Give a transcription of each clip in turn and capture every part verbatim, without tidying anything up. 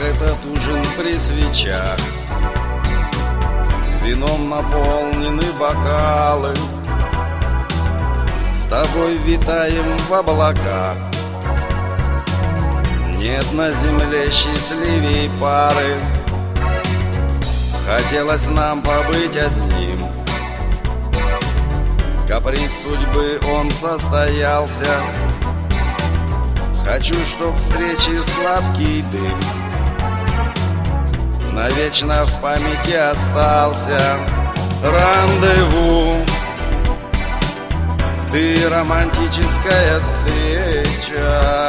этот ужин при свечах, вином наполнены бокалы, с тобой витаем в облаках. Нет на земле счастливей пары, хотелось нам побыть одним. Каприз судьбы, он состоялся. Хочу, чтоб встречи сладкий дым навечно в памяти остался. Рандеву, ты романтическая встреча.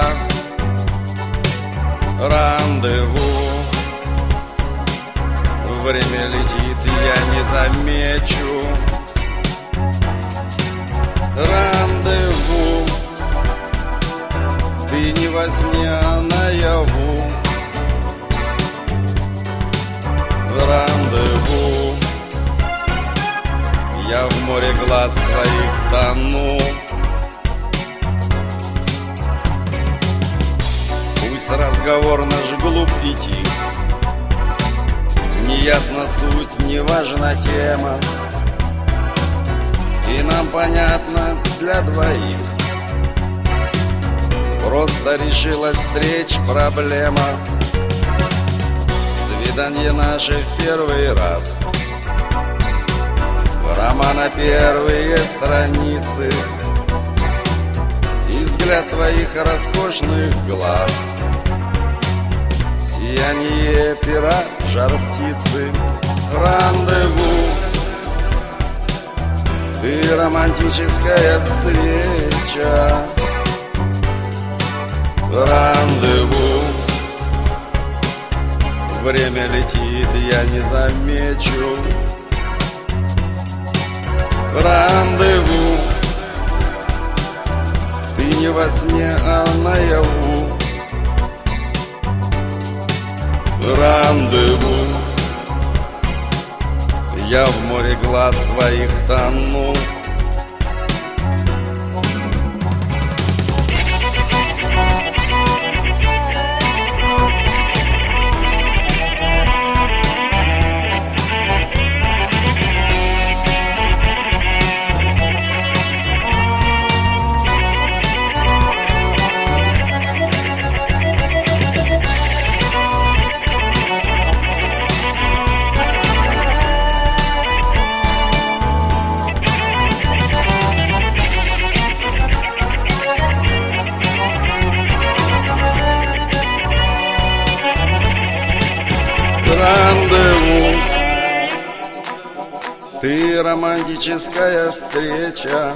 Рандеву, время летит, я не замечу. Рандеву, ты не во сне, а наяву. Рандеву, я в море глаз твоих тону. Пусть разговор наш глуп и тих, неясна суть, не важна тема, и нам понятно для двоих. Просто решилась встреч проблема. Свидание наше в первый раз, романа первые страницы, и взгляд твоих роскошных глаз, сияние пера, жар птицы. Рандеву, ты романтическая встреча. Рандеву, время летит, я не замечу. Рандеву, ты не во сне, а наяву. Рандеву, я в море глаз твоих тону. Рандеву, ты романтическая встреча.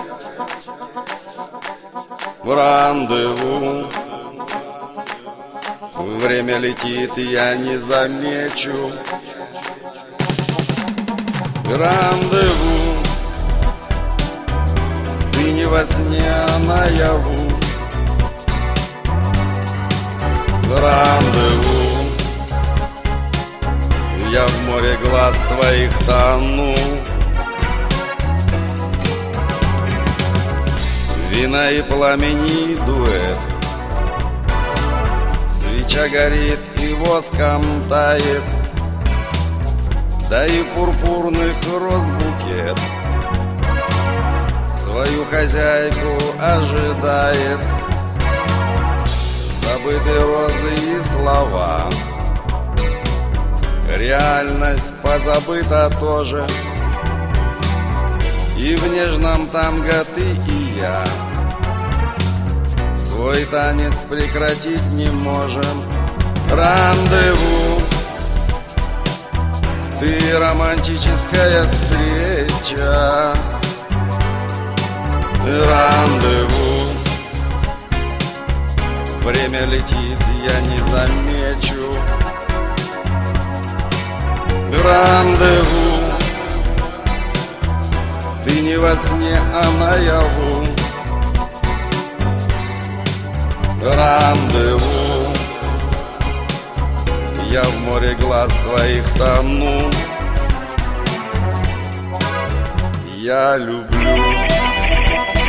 Рандеву, время летит, я не замечу. Рандеву, ты не во сне, а наяву. Рандеву, я в море глаз твоих тону. Вина и пламени дуэт, свеча горит и воском тает, да и пурпурных роз букет свою хозяйку ожидает. Забыты розы и слова, реальность позабыта тоже, и в нежном танго ты и я свой танец прекратить не можем. Рандеву, ты романтическая встреча. Рандеву, время летит, я не замечу. Рандеву, ты не во сне, а наяву. Рандеву, я в море глаз твоих тону. Я люблю.